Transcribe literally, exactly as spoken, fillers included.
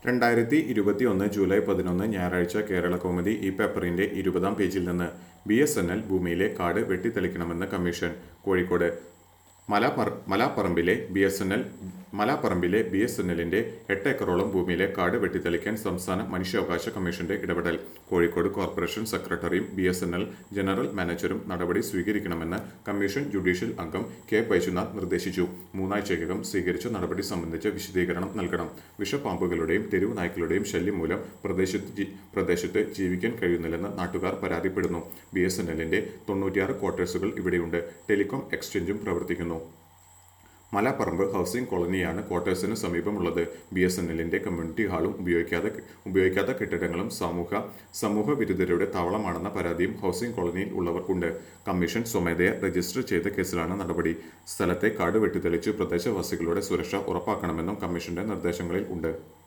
രണ്ടായിരത്തി ഇരുപത്തി ഒന്ന് ജൂലൈ പതിനൊന്ന് ഞായറാഴ്ച കേരള കൗമുദി ഈ പേപ്പറിന്റെ ഇരുപതാം പേജിൽ നിന്ന് ബി എസ് എൻ എൽ ഭൂമിയിലെ കാട് വെട്ടിത്തെളിക്കണമെന്ന് കമ്മീഷൻ. കോഴിക്കോട് മലാപ്പറ മലാപ്പറമ്പിലെ ബി എസ് എൻ എൽ മലാപ്പറമ്പിലെ ബി എസ് എൻ എല്ലിന്റെ എട്ട് ഏക്കറോളം ഭൂമിയിലെ കാട് വെട്ടിത്തെളിക്കാൻ സംസ്ഥാന മനുഷ്യാവകാശ കമ്മീഷന്റെ ഇടപെടൽ. കോഴിക്കോട് കോർപ്പറേഷൻ സെക്രട്ടറിയും B S N L general മാനേജരും നടപടി സ്വീകരിക്കണമെന്ന് കമ്മീഷൻ ജുഡീഷ്യൽ അംഗം കെ ബൈജുനാഥ് നിർദ്ദേശിച്ചു. മൂന്നാഴ്ചയ്ക്കകം സ്വീകരിച്ച നടപടി സംബന്ധിച്ച് വിശദീകരണം നൽകണം. വിഷപ്പാമ്പുകളുടെയും തെരുവ് നായ്ക്കളുടെയും ശല്യം മൂലം പ്രദേശത്ത് പ്രദേശത്ത് ജീവിക്കാൻ കഴിയുന്നില്ലെന്ന് നാട്ടുകാർ പരാതിപ്പെടുന്നു. ബി എസ് എൻ എല്ലിന്റെ തൊണ്ണൂറ്റിയാറ് ക്വാർട്ടേഴ്സുകൾ ഇവിടെയുണ്ട്. ടെലികോം എക്സ്ചേഞ്ചും പ്രവർത്തിക്കുന്നു. മലാപ്പറമ്പ് ഹൗസിംഗ് കോളനിയാണ് ക്വാർട്ടേഴ്സിന് സമീപമുള്ളത്. ബി എസ് എൻ എല്ലിന്റെ കമ്മ്യൂണിറ്റി ഹാളും ഉപയോഗിക്കാതെ ഉപയോഗിക്കാത്ത കെട്ടിടങ്ങളും സമൂഹ സമൂഹ വിരുദ്ധരുടെ താവളമാണെന്ന പരാതിയും ഹൗസിംഗ് കോളനിയിൽ ഉള്ളവർക്കുണ്ട്. കമ്മീഷൻ സ്വമേധയാ രജിസ്റ്റർ ചെയ്ത കേസിലാണ് നടപടി. സ്ഥലത്തെ കാട് വെട്ടിത്തെളിച്ച് പ്രദേശവാസികളുടെ സുരക്ഷ ഉറപ്പാക്കണമെന്നും കമ്മീഷന്റെ നിർദ്ദേശങ്ങളിൽ ഉണ്ട്.